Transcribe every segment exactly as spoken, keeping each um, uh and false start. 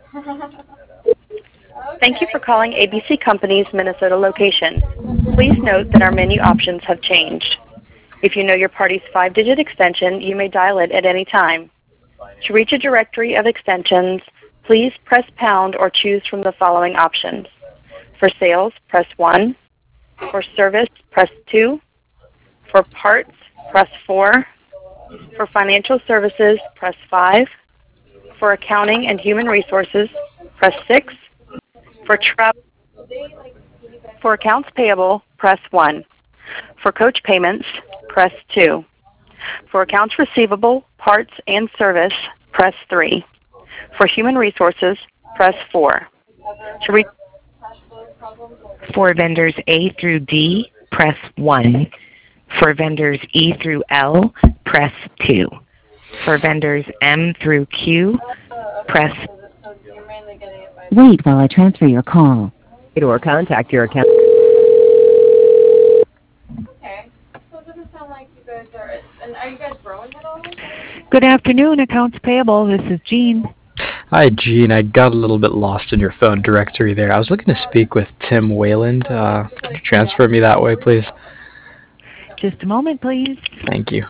Thank you for calling A B C Company's Minnesota location. Please note that our menu options have changed. If you know your party's five-digit extension, you may dial it at any time. To reach a directory of extensions, please press pound or choose from the following options. For sales, press one. For service, press two. For parts, press four. For financial services, press five. For accounting and human resources, press six. For travel, for accounts payable, press one. For coach payments, press two. For accounts receivable, parts, and service, press three. For human resources, press four. To re- For vendors A through D, press one. For vendors E through L, press two. For vendors M through Q, press. Wait while I transfer your call. Or contact your account. Okay. So it doesn't sound like you guys are. And are you guys growing at all? Good afternoon, accounts payable. This is Jean. Hi, Gene. I got a little bit lost in your phone directory there. I was looking to speak with Tim Wayland. Uh, could you transfer me that way, please? Just a moment, please. Thank you.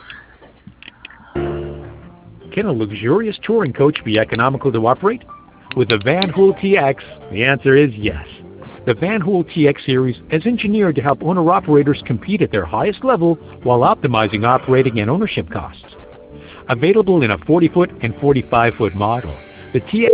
Can a luxurious touring coach be economical to operate? With the Van Hool T X, the answer is yes. The Van Hool T X series is engineered to help owner-operators compete at their highest level while optimizing operating and ownership costs. Available in a forty-foot and forty-five-foot model, the T X...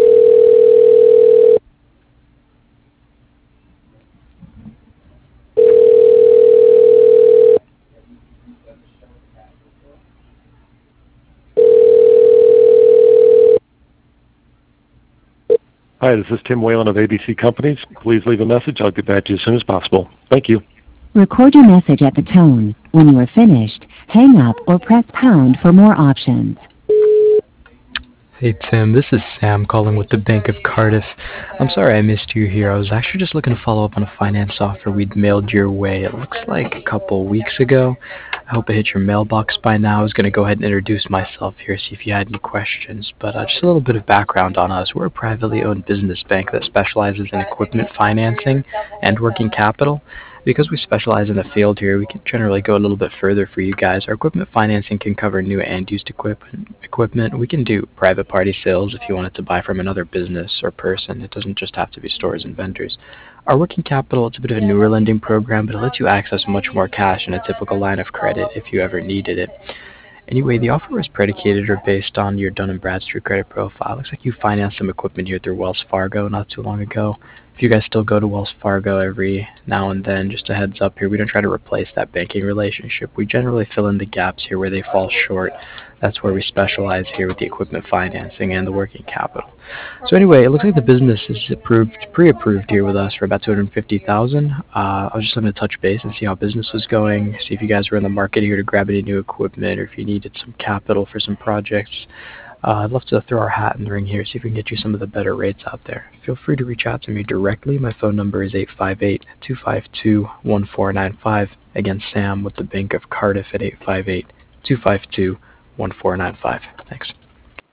Hi, this is Tim Whalen of A B C Companies. Please leave a message. I'll get back to you as soon as possible. Thank you. Record your message at the tone. When you are finished, hang up or press pound for more options. Hey, Tim. This is Sam calling with the Bank of Cardiff. I'm sorry I missed you here. I was actually just looking to follow up on a finance offer we'd mailed your way. It looks like a couple weeks ago. I hope it hit your mailbox by now. I was going to go ahead and introduce myself here, see if you had any questions. But uh, just a little bit of background on us. We're a privately owned business bank that specializes in equipment financing and working capital. Because we specialize in the field here, we can generally go a little bit further for you guys. Our equipment financing can cover new and used equipment. equipment. We can do private party sales if you wanted to buy from another business or person. It doesn't just have to be stores and vendors. Our working capital, it's a bit of a newer lending program, but it lets you access much more cash than a typical line of credit if you ever needed it. Anyway, the offer is predicated or based on your Dun and Bradstreet credit profile. Looks like you financed some equipment here through Wells Fargo not too long ago. If you guys still go to Wells Fargo every now and then, just a heads up here, we don't try to replace that banking relationship. We generally fill in the gaps here where they fall short. That's where we specialize here with the equipment financing and the working capital. So anyway, it looks like the business is approved, pre-approved here with us for about two hundred fifty thousand dollars. Uh, I was just looking to touch base and see how business was going, see if you guys were in the market here to grab any new equipment or if you needed some capital for some projects. Uh, I'd love to throw our hat in the ring here, see if we can get you some of the better rates out there. Feel free to reach out to me directly. My phone number is eight five eight, two five two, one four nine five. Again, Sam with the Bank of Cardiff at eight five eight, two five two, one four nine five. Thanks.